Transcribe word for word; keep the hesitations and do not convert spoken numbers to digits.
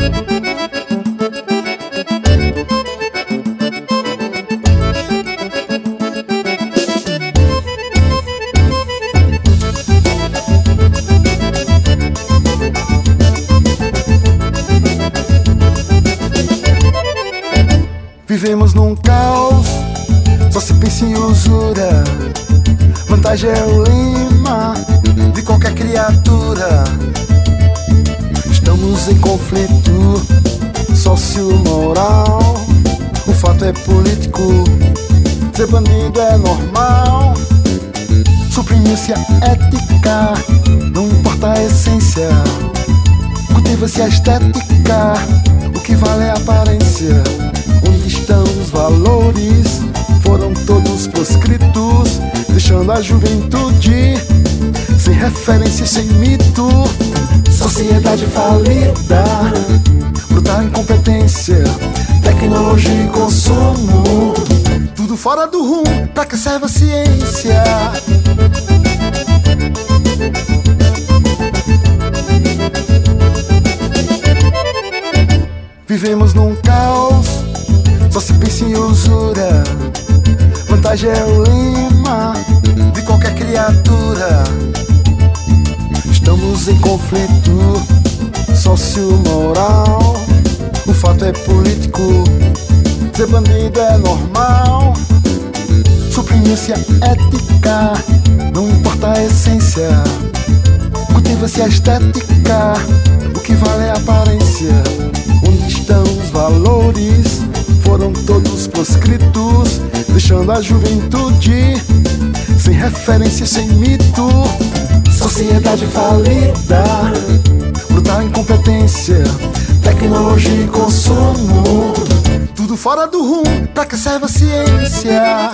Vivemos num caos, só se pensa em usura. Vantagem é o lema de qualquer criatura. Estamos em conflito socio-moral. O fato é político, ser bandido é normal. Suprimiu-se a ética, não importa a essência. Cultiva-se a estética, o que vale é a aparência. Onde estão os valores? Foram todos proscritos, deixando a juventude sem referência e sem mito. Sociedade falida, brutal incompetência, tecnologia e consumo, tudo fora do rumo, pra que serve a ciência? Vivemos num caos, só se pensa em usura. Vantagem é o lema de qualquer criatura. Estamos em conflito socio-moral. O fato é político, ser bandido é normal. Suprimiu-se a ética, não importa a essência. Cultiva-se a estética, o que vale é a aparência. Onde estão os valores? Foram todos proscritos, deixando a juventude sem referência e sem mito. Sociedade falida, brutal incompetência, tecnologia e consumo, tudo fora do rumo, pra que serve a ciência?